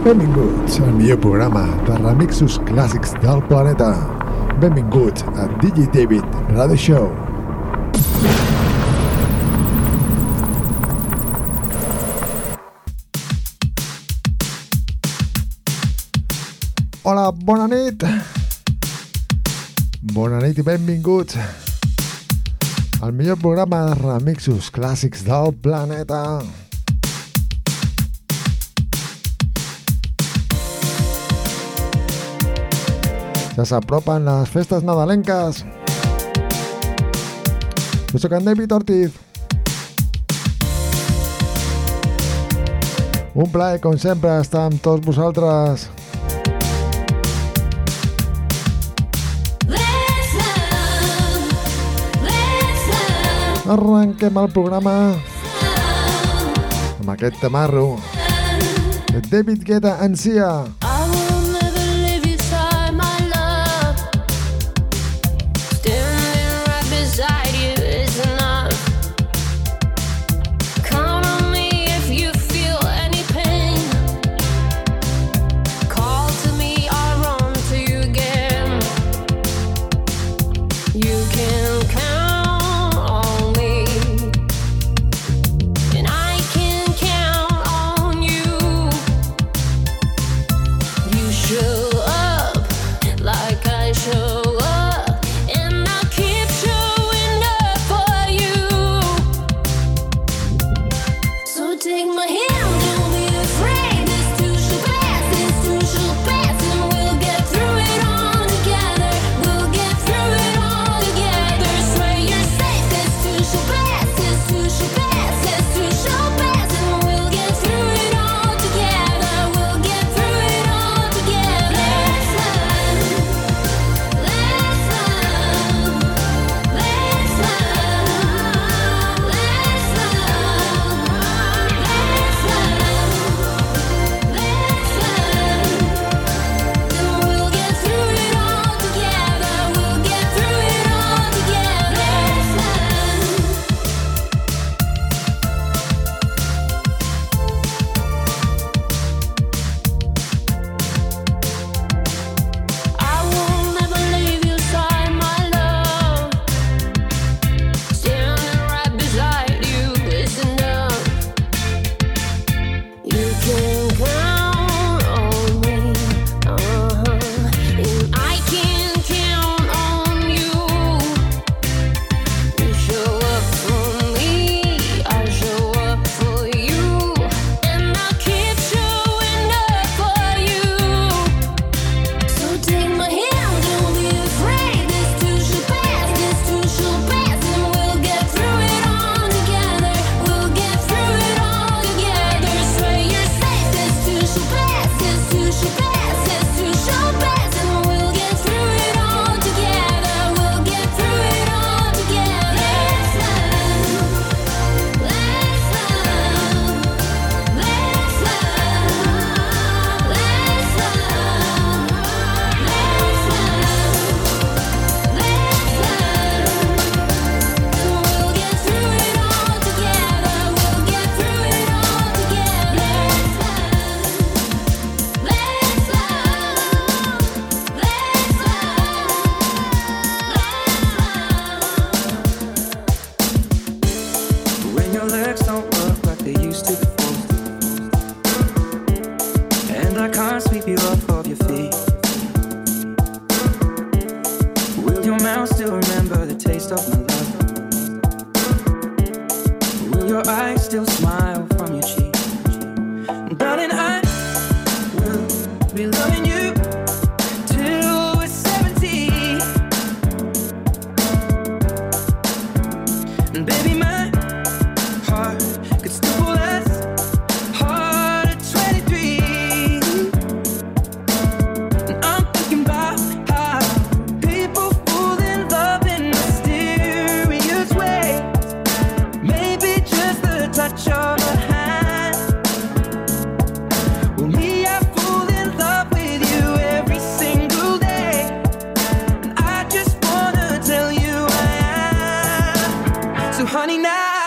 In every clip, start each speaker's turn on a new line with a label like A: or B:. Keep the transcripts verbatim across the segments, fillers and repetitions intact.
A: Benvinguts al millor programa de remixos clàssics del planeta. Benvinguts a D J David Radio Show. Hola, bona nit. Bona nit i benvinguts al millor programa de remixos clàssics del planeta. Ja s'apropen les festes nadalenques. Jo soc en David Ortiz. Un plaer, com sempre, estar amb tots vosaltres. Arrenquem el programa amb aquest tamarro de David Guetta and Sia.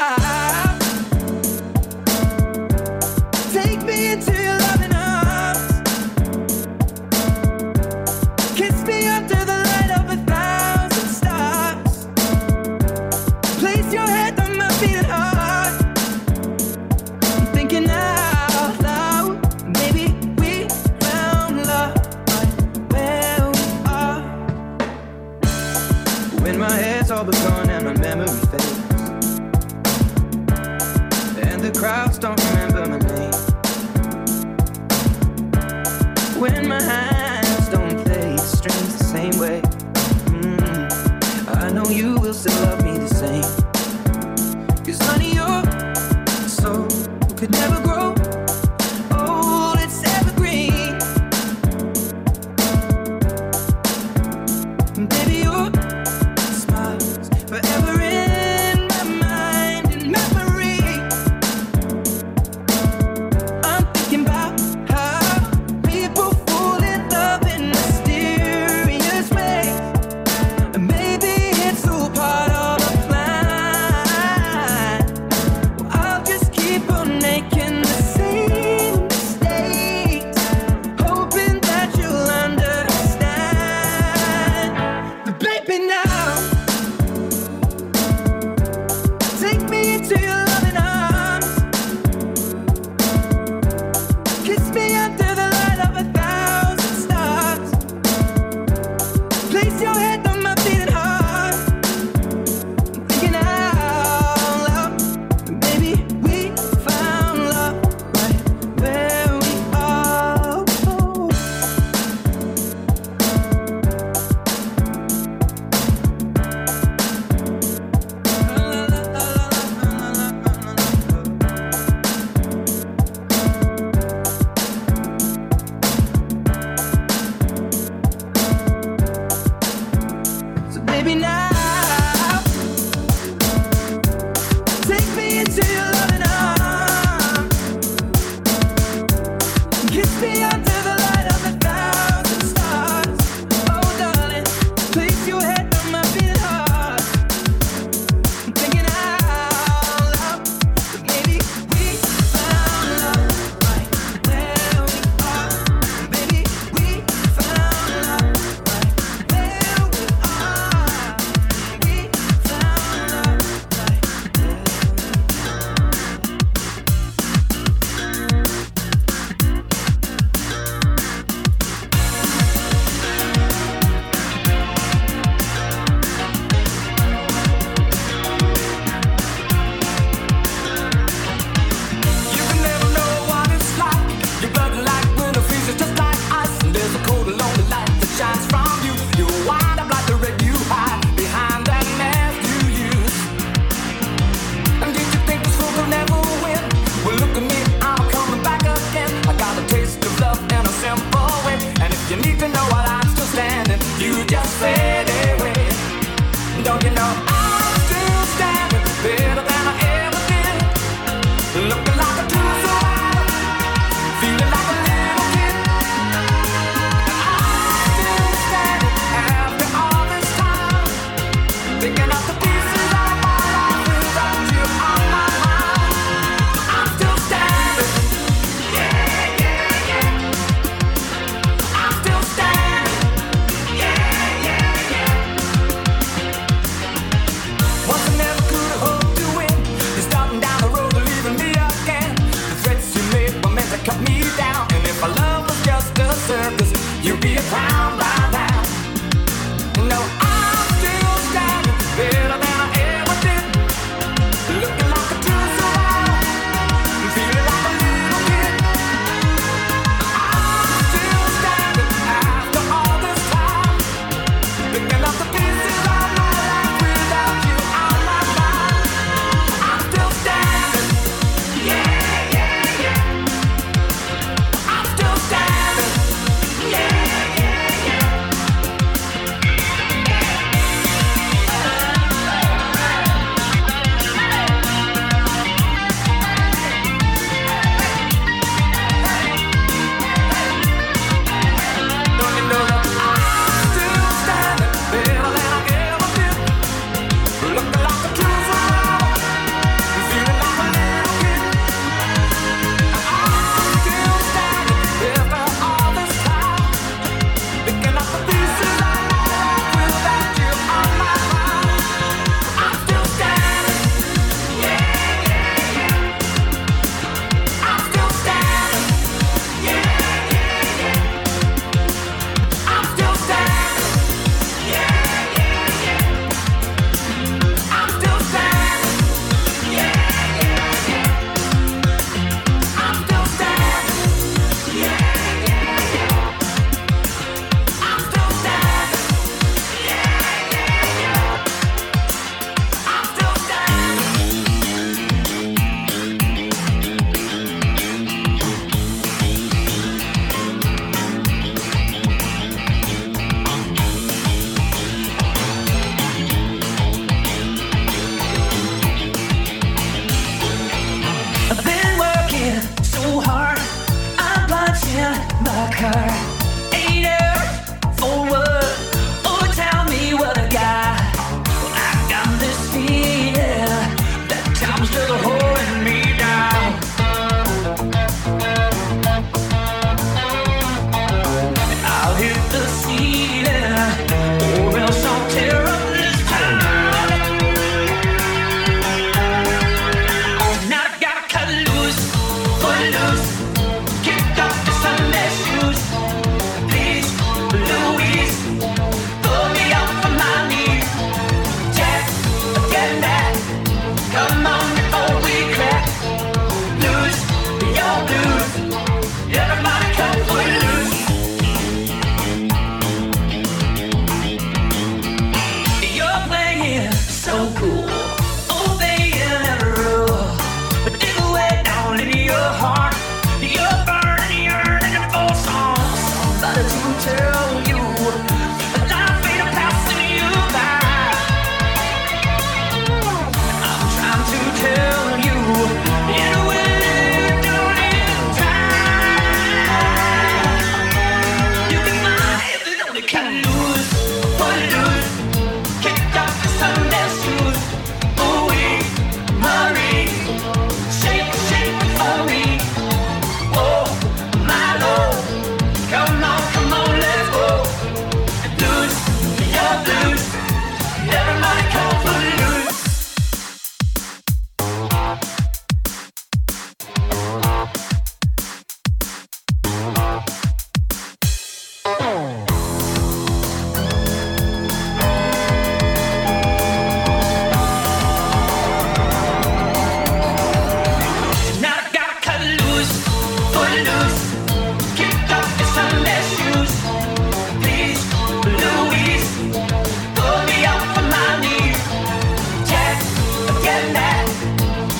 B: Take me into your loving arms. the crowds don't remember my name. When my hands don't play the strings the same way, mm, I know you will still love me the same. Cause honey, your soul could never grow old, it's evergreen. And baby, your smile's forever in my mind and memory.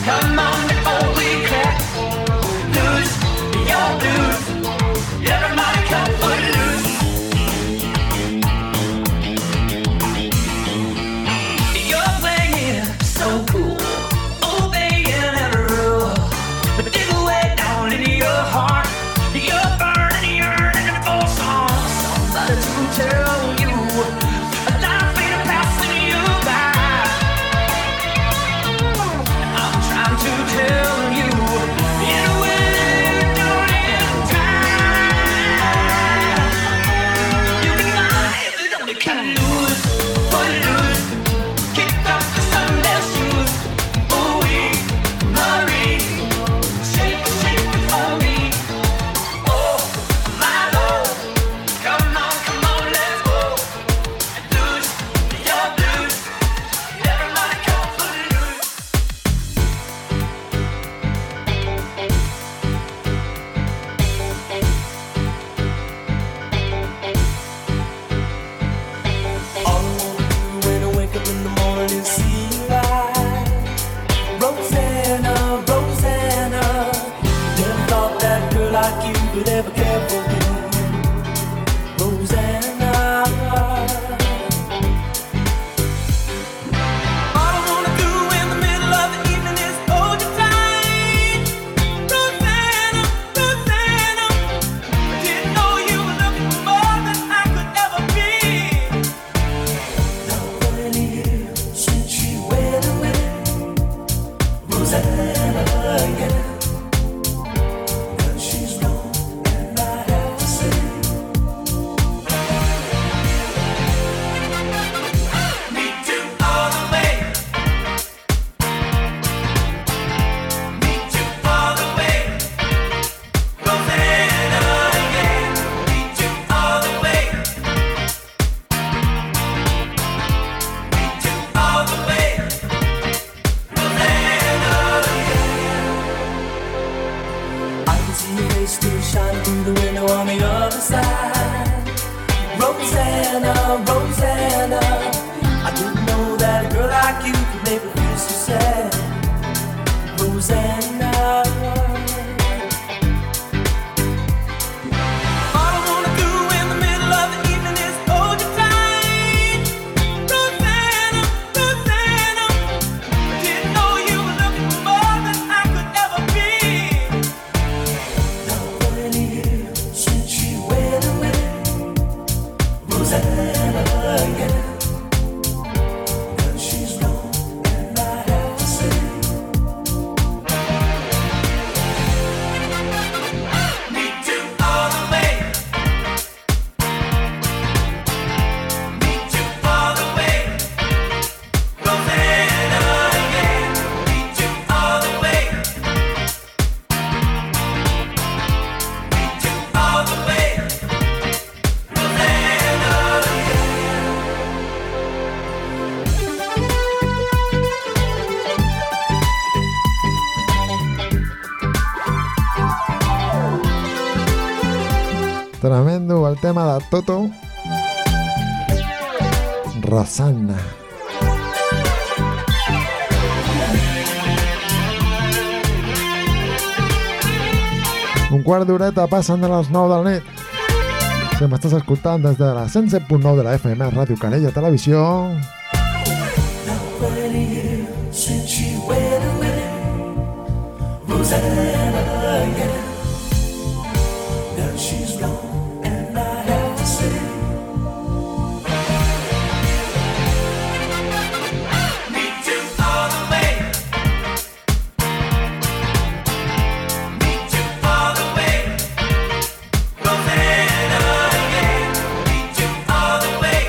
B: Come on before we crack loose your blues. Everybody come foot loose. You're playing so cool, obeying every rule, but dig away down into your heart. You're burning, yearning for song. Somebody to tell you a life ain't passing you by. I'm trying to tell you in a way you don't have time. You can lie, but only can lose, but lose. Kick off the Sunday shoes. Ooh, Marie, shake, shake for me. Oh, my Lord, come on, come on, let's go. Lose your blues. Everybody come for loose.
C: All I wanna do when I wake up in the morning is see you light. Rosanna, Rosanna, never thought that a girl like you could ever care for me. Rosanna, all I wanna do in the middle of the evening is hold you tight. Rosanna, Rosanna, I didn't know you were looking for more than I could ever be. Now thirty years since you went away, Rosanna, yeah. Now she's gone, and I have to say, me too all the way, me too all the way, Rosanna, yeah. Me too all the way, me too all the way, Rosanna, yeah. I can see your face still shining through the window on the other side. Rosanna, Rosanna, I didn't know that a girl like you could make me feel so sad. Rosanna, all I wanna do in the middle of the evening is hold you tight. Rosanna, Rosanna, I didn't know you were looking for more than I could ever be. Now thirty years since you went away, Rosanna, yeah. Now she's gone, and I have to say, me too all the way, me too all the way, Rosanna, yeah. Me too all the way, me too all the way, Rosanna,
A: Tremendo el tema de Toto. Rosanna. Un quart d'horeta passen de les nou del nit. Si m'estàs escoltant des de la cent set punt nou de la F M Ràdio Canella Televisió,
C: now thirty years since you went away, Rosanna, yeah. Now she's gone, and I have to say, me too all the way, me too all the way, Rosanna, yeah. Me too all the way,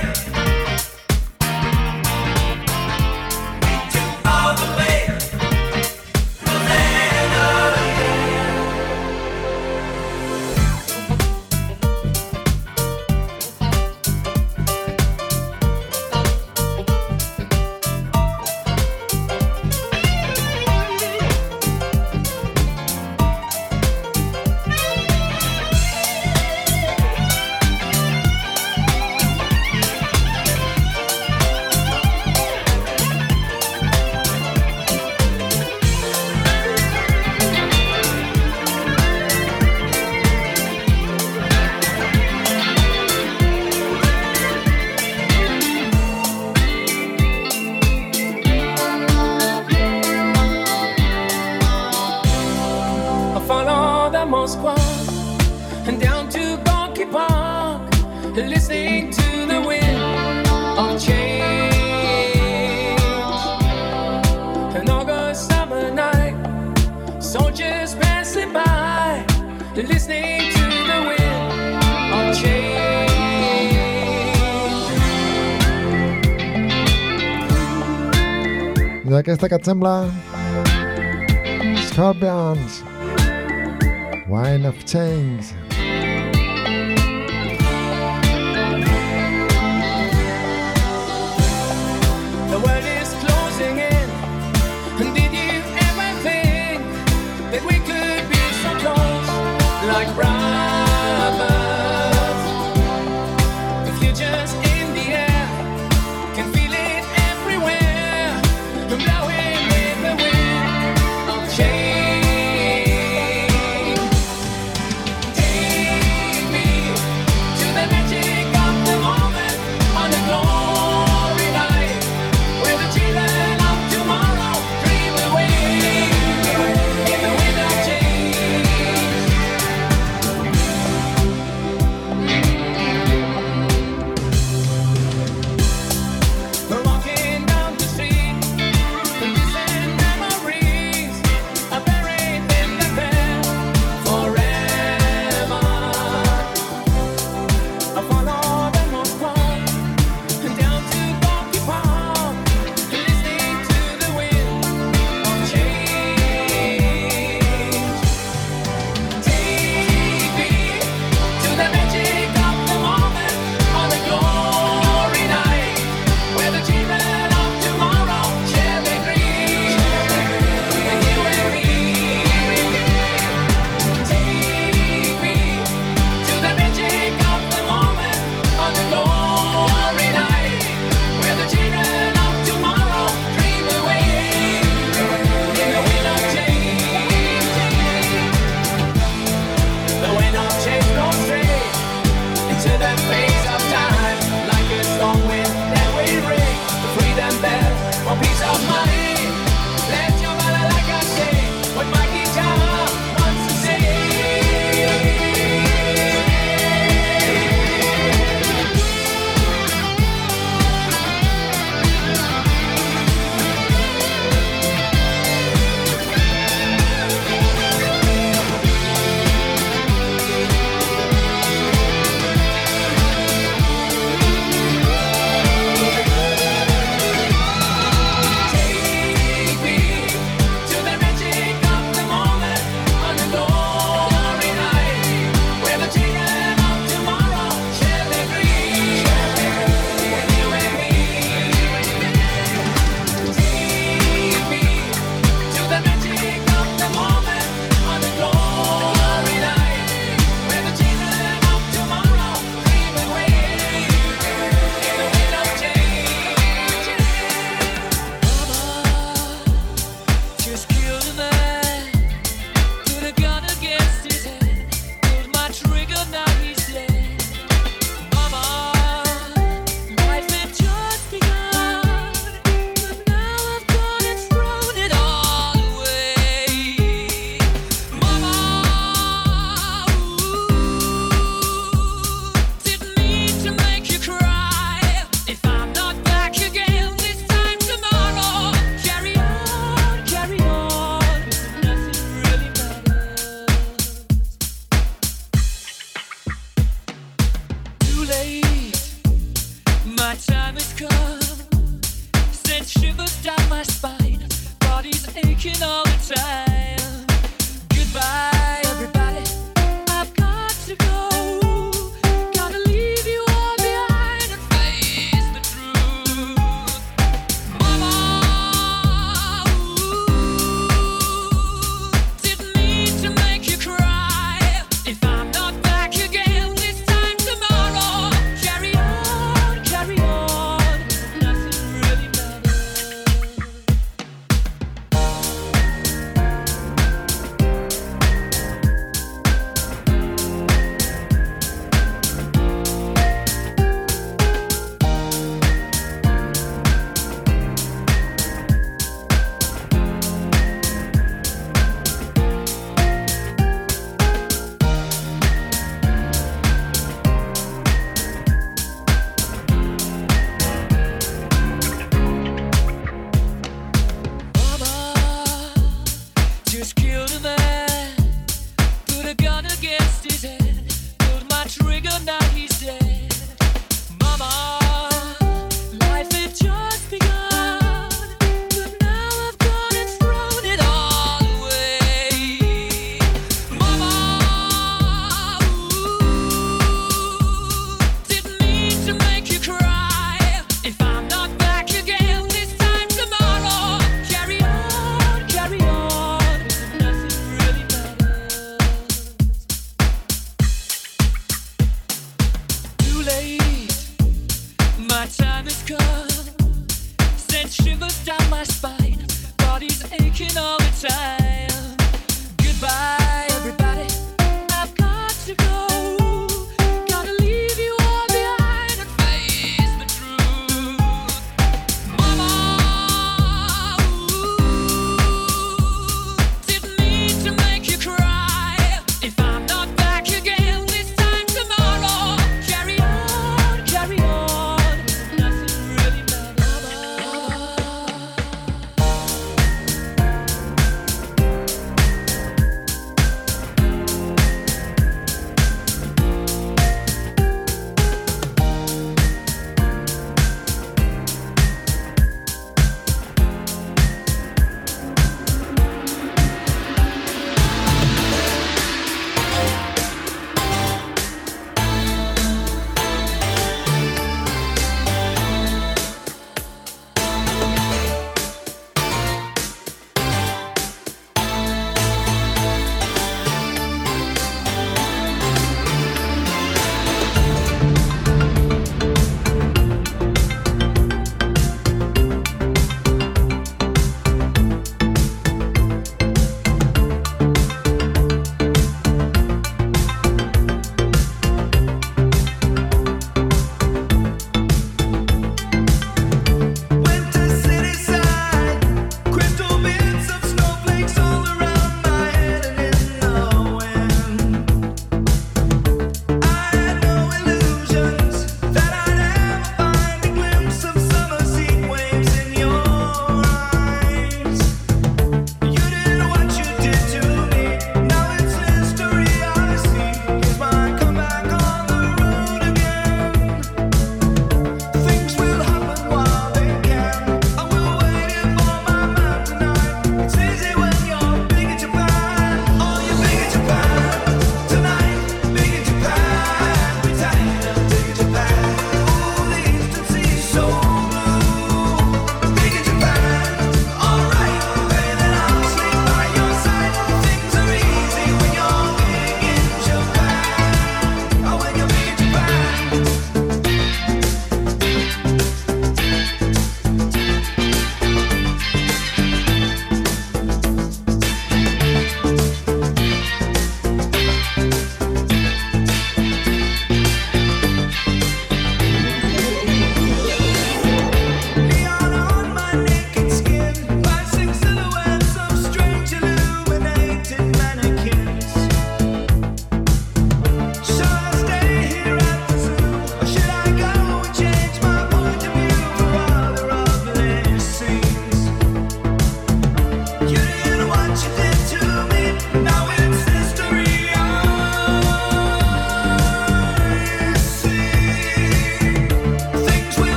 C: me too all the way, Rosanna, yeah. listening to the wind of change. An August summer night, soldiers passing by, listening to the wind of change.
A: I aquesta que et sembla? Scorpions, Wine of Change.
C: The world is closing in, and did you ever think that we could be so close, like brothers? The future's in the air, can feel it everywhere, blowing with the wind of change. Take me to the magic of the moment on a glory night, where the children of tomorrow dream away in the wind of change.
D: killed a man, put a gun against his head, pulled my trigger, now he's dead. Mama, life had just begun, but now I've gone and thrown it all away. Mama, ooh, didn't mean to make you cry. If I'm not back again this time tomorrow, carry on, carry on, nothing really matters.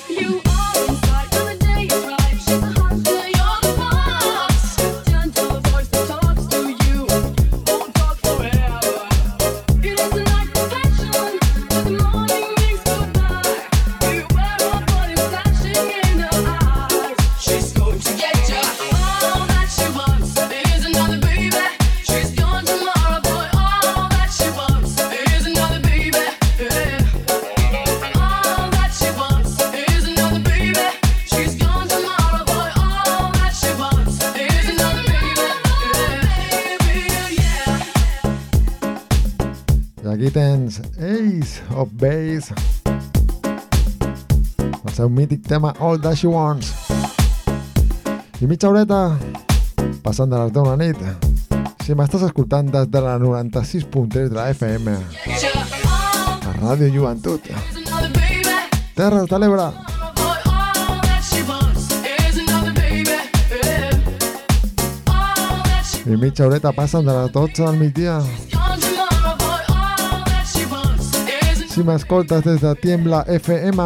A: Aquí tens Ace of Base, el seu mític tema All That She Wants. I mitja horeta passant de les deu de la nit. Si m'estàs escoltant des de la noranta-sis punt tres de la F M, a Ràdio Joventut, Terres de l'Ebre. I mitja horeta passen de les dotze del migdia. Si m'escoltes des de Tiembla F M,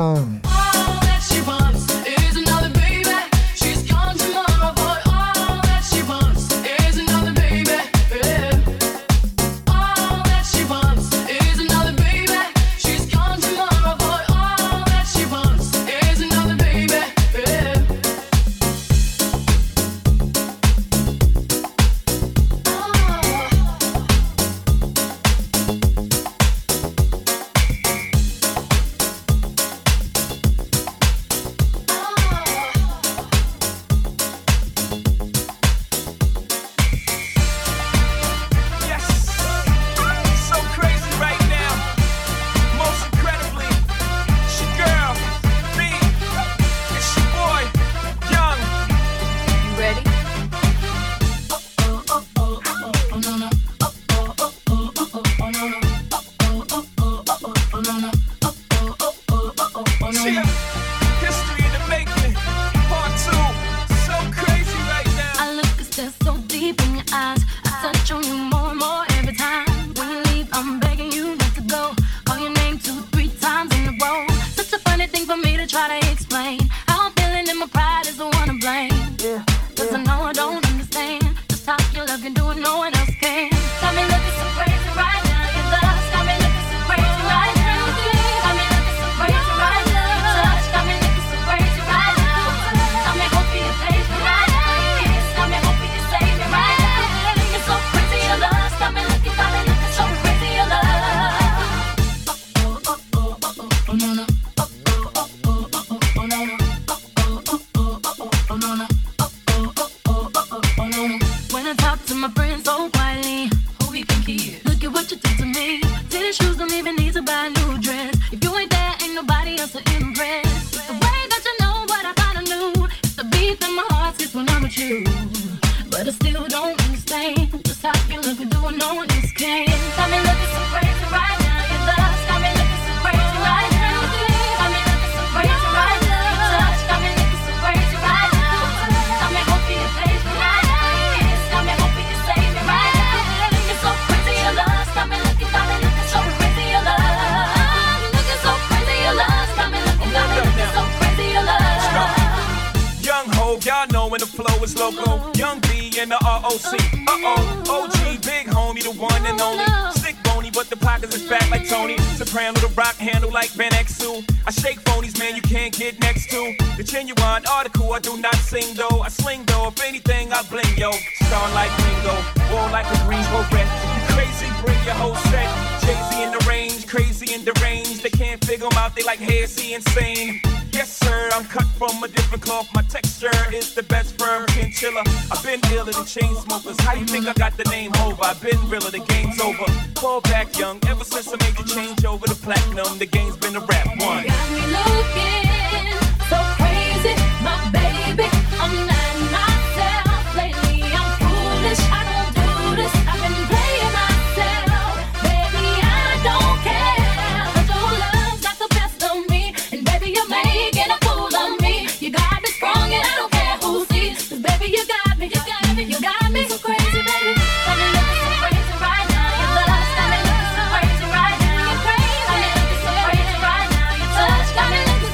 E: Got me looking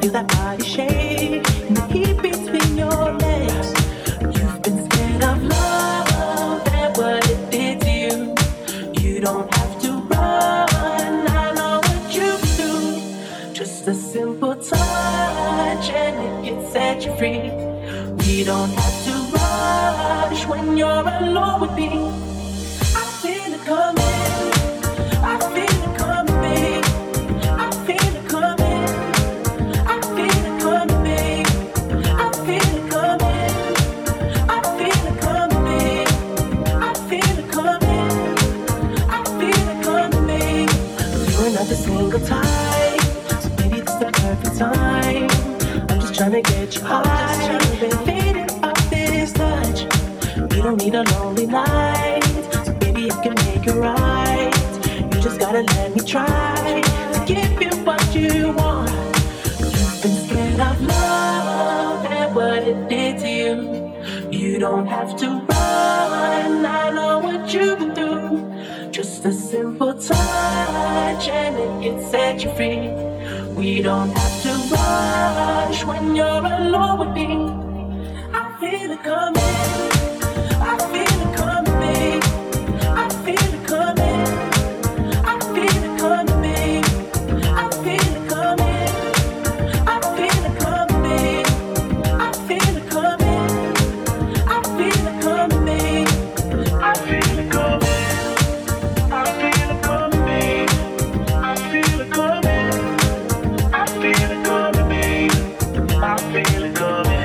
C: Feel that body shake and the heat between your legs. You've been scared of love and what it did to you. You don't have to run, I know what you do. Just a simple touch and it can set you free. We don't have to rush when you're alone with me. I feel it coming, I feel it coming, babe. I feel it coming, I feel it coming, babe. I feel it coming, I feel it coming, babe. I feel it coming, I feel it coming, babe. You're not the single type, so maybe this the perfect time. I'm just trying to get you high, fading off this touch. You don't need a lonely night, so baby I can make it right. You just gotta let me try to give you what you want. You've been scared of love and what it did to you. You don't have to run, I know what you've been through. Just a simple touch and it can set you free. We don't have to rush when you're alone with me. I feel it coming, I feel it coming, babe. I feel it coming, I feel it coming, babe. I feel it coming, I feel it coming, babe. I feel it coming, I feel it coming, babe. I feel it coming, I feel it coming, babe. I feel it coming, I feel it coming, babe. I feel it coming.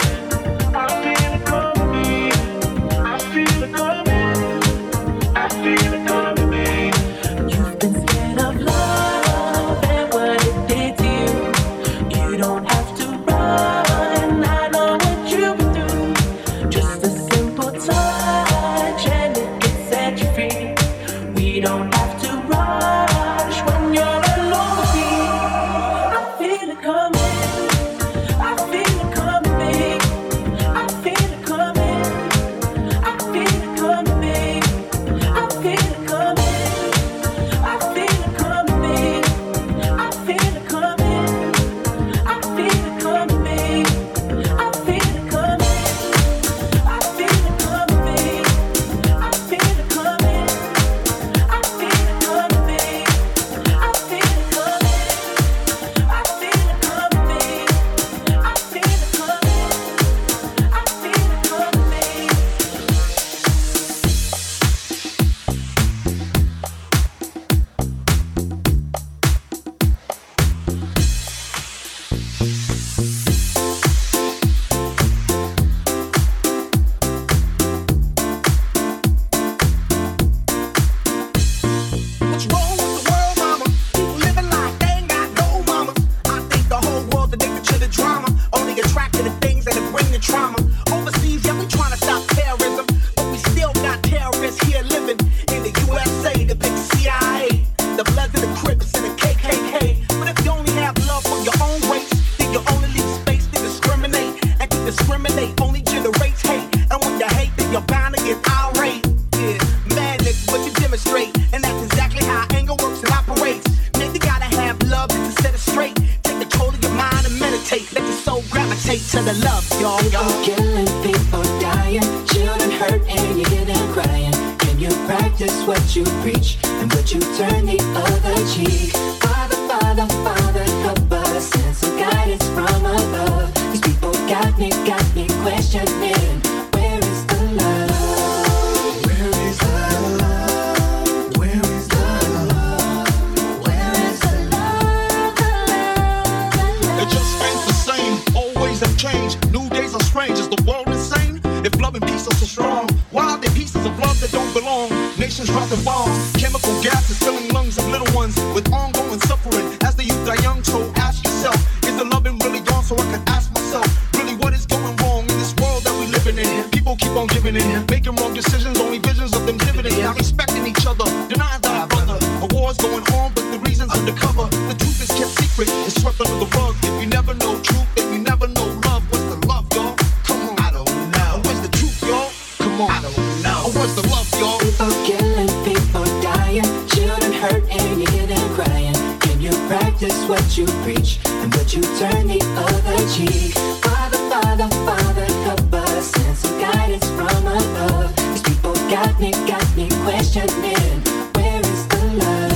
C: You've been scared of love and what it did to you. You don't have to run, I know what you've been through. Just a simple touch and it can set you free. We don't have to rush when you're alone with me. I feel it coming, I feel it coming, babe. I feel it coming, I feel it coming, babe. I feel it coming, I feel it coming, babe. I feel it coming, I feel it coming, babe. I feel it coming, I feel it coming, babe. I feel it coming, I feel it coming, babe. I feel it coming, I feel it coming, babe. I feel it coming, I feel it coming, babe.
E: What's wrong with the world, mama? People living like they ain't got no mamas. I think the whole world's addicted to the drama, only attracted to things that bring the trauma. Overseas, yeah, we trying to stop terrorism, but we still got terrorists here living in the U S A, the big C I A, the Bloods and the Crips and the K K K. But if you only have love for your own race, then you only leave space to discriminate, and to discriminate only generates hate. And when you hate, then you're bound to get irate. Yeah, madness, what you demonstrate, and that's exactly how anger works and operates. Man, you gotta have love to set it straight. Take control of your mind and meditate. Let your soul gravitate to the love, y'all.
C: People
E: y'all.
C: killing, people dying, children hurt and you hear them crying. Can you practice what you preach and would you turn the other cheek? Father, Father, Father, help us, send some guidance from above. These people got me, got me questioning, where is the love? Where is the love? Where is the love? Where is the love? The love, the love.
F: It just ain't the same, always have changed. New days are strange, is the world insane? If love and peace are so strong, why are there pieces of love that don't belong? Nations dropping bombs, chemical gases filling lungs of little ones with ongoing suffering. As the youth die young, so ask yourself, is the loving really gone? So I can ask myself, really what is going wrong in this world that we living in? People keep on giving in, making wrong decisions, only visions of them dividends. Not respecting each other, denying thy brother. A war's going on, but the reason's undercover. The truth is kept secret, it's swept under the rug. If you never know truth, then you never know love. What's the love, y'all? Come on, I don't know. Where's the truth, y'all? Come on, I don't know. Where's the love, y'all?
C: People killing, people dying, children hurt and you hear them crying. Can you practice what what you preach and would you turn the other cheek? Father, Father, Father, help us, send some guidance from above. These people got me, got me questioning, where is the love?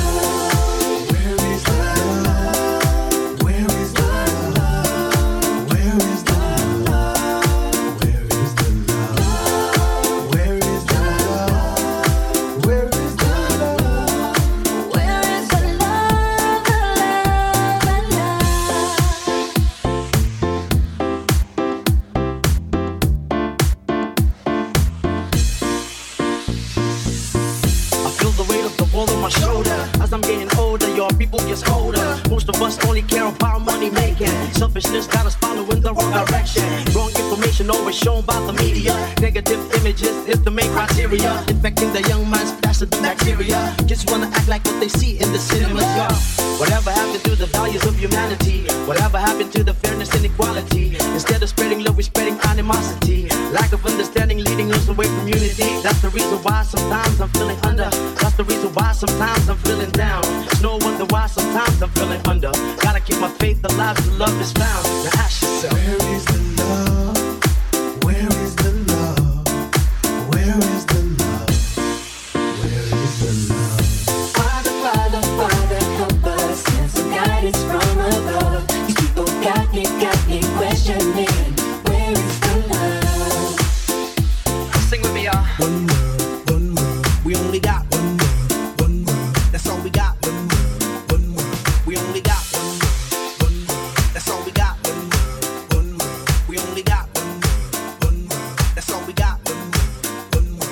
G: Selfishness got us following the wrong direction. Wrong information always shown by the media. Negative images is the main criteria. Infecting the young minds faster than bacteria. Kids wanna act like what they see in the cinemas, yeah. Whatever happened to the values of humanity? Whatever happened to the fairness and equality? Instead of spreading love, we're spreading animosity. Lack of understanding leading us away from unity. That's the reason why sometimes I'm feeling under. That's the reason why sometimes I'm feeling down. It's no wonder why sometimes I'm feeling under. Gotta keep my faith alive till love is found. Now ask yourself, where is the love? Where is the love? Where is the love? Where is the love?
C: Father, Father, Father, help us, send some guidance from above. These people got me, got me questioning, where is the love?
G: Sing with me, y'all.
F: One world, one world. We only got one world, one world. That's all we got. One world, one world. We only got one world, one world. That's all we got. One world, one world. We only got one world, one world. That's all we got. One world, one world.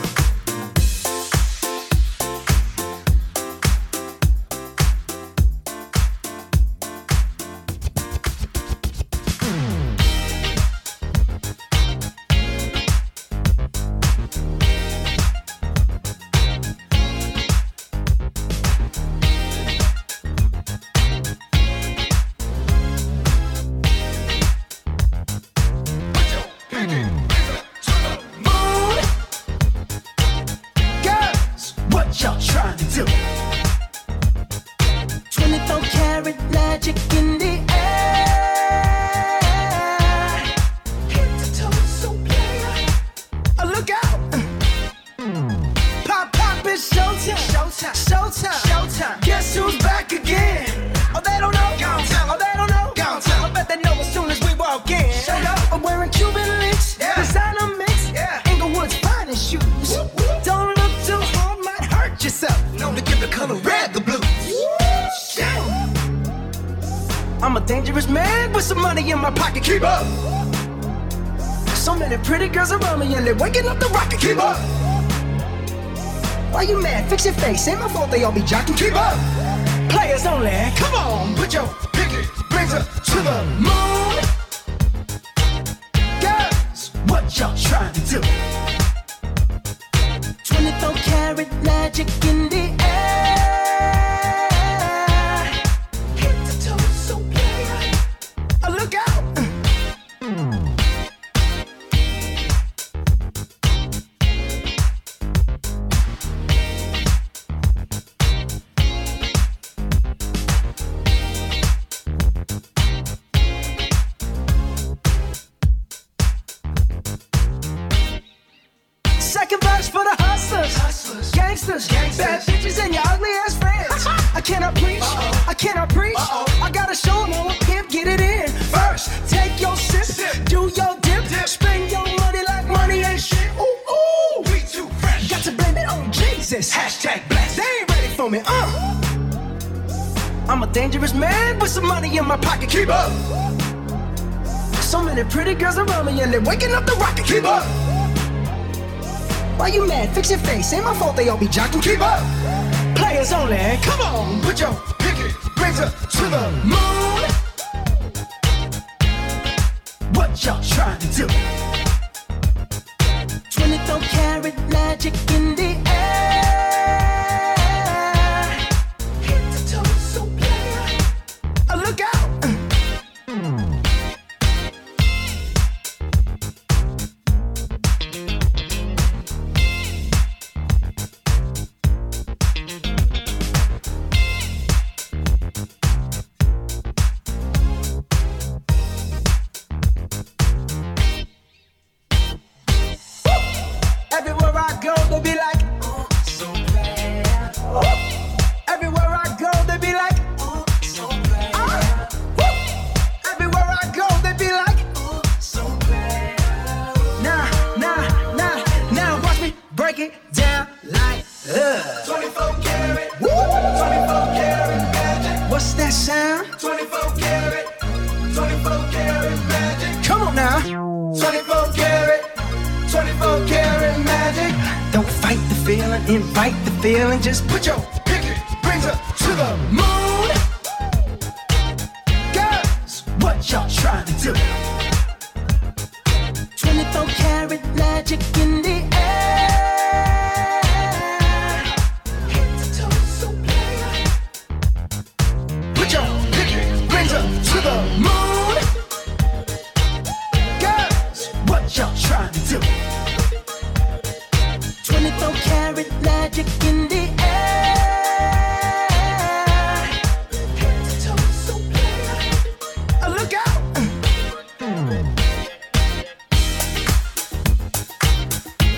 C: Girls, what y'all trying to do? twenty-four karat magic in the air. Head to toe, so player. Oh, look out! Pop, pop, it's showtime. Showtime. Showtime. Showtime. Guess who's back again? Oh, they don't know. Gone tell. Oh, they don't know. Gone tell. I bet they know as soon as we walk in. Shut up. I'm wearing Cuban links. Yeah. Designer mix. Yeah. Inglewood's finest shoes. Whoop, whoop. Don't look too hard, might hurt yourself. Known to give the color red the blues. Damn. I'm a dangerous man with some money in my pocket. Keep up. So many pretty girls around me and they're waking up the rocket. Keep up. Why you mad? Fix your face. Ain't my fault they all be jocking. Keep up. Players only. Come on, put your pinky rings up to the moon. Girls, what y'all trying to do? twenty-four karat magic in the air. Head to toe, so player. Oh, look out! Second verse for the hustlers, hustlers. Gangsters, Gangsters, bad bitches and your ugly ass friends. I cannot preach, Uh-oh. I cannot preach. Uh-oh. I gotta show them how a pimp get it in. First, take your sip, sip. Do your dip. dip, spend your money like money ain't shit. Ooh, ooh, we too fresh. Got to blame it on Jesus. Hashtag blessed. They ain't ready for me, uh. I'm a dangerous man with some money in my pocket. Keep up. So many pretty girls around me and they're waking up the rocket. Keep up. Why you mad? Fix your face. Ain't my fault they all be jocking. Keep up. Players only. Come on, put your pinky rings up to the moon. What y'all trying to do? twenty-four karat magic in the air. Head to toe, so player. Oh, look out!
E: invite the feeling. Just put your pinky rings up to the moon. Girls, what y'all trying to do? twenty-four karat magic in the air. Head to toe, so player. Put your pinky rings up to the moon. Girls, what y'all trying to do? twenty-four karat magic in the air. Head to toe, so player. Uh, look out!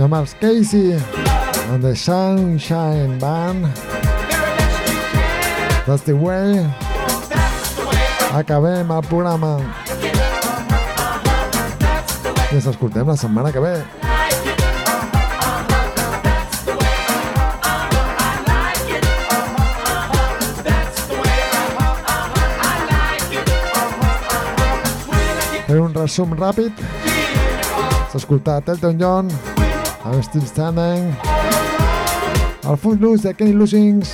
A: Bruno Mars, Casey and the Sunshine Band. That's the way. Acabem el programa i ens escoltem la setmana que ve. Per un resum ràpid, s'ha escoltat Elton John, I'm Still Standing, el Footloose de Kenny Loggins,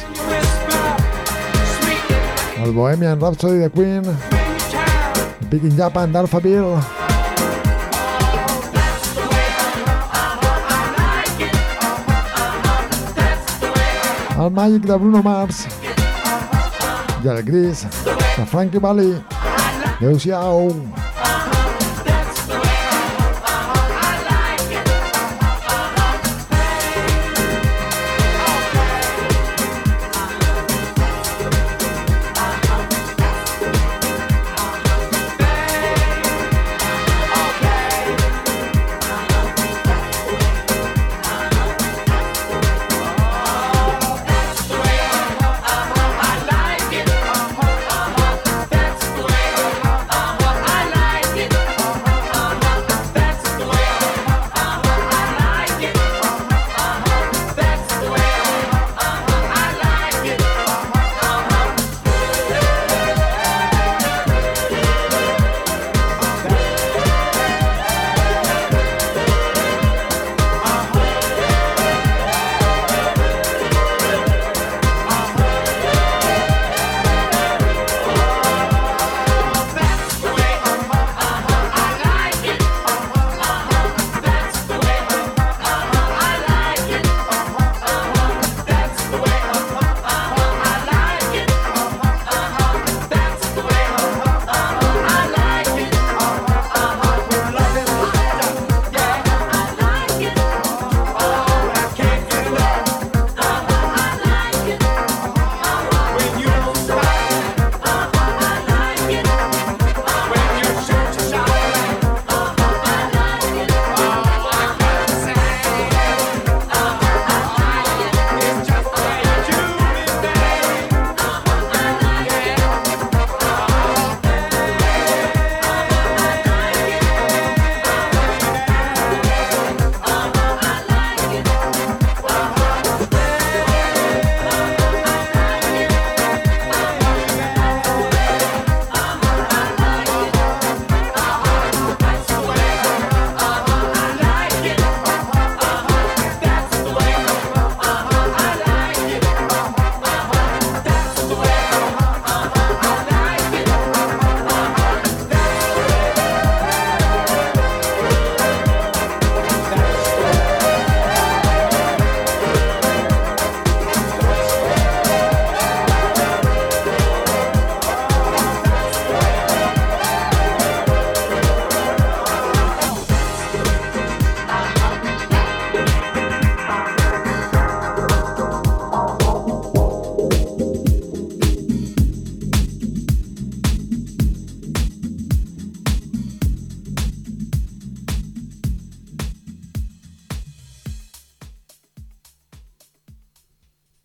A: el Bohemian Rhapsody de Queen, el Big in Japan d'Alphaville, el Magic de Bruno Mars i el Gris de Frankie Valli. Adéu-siau.